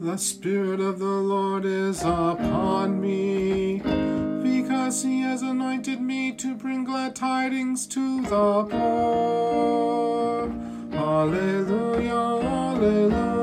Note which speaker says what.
Speaker 1: The Spirit of the Lord is upon me, because he has anointed me to bring glad tidings to the poor. Alleluia, alleluia.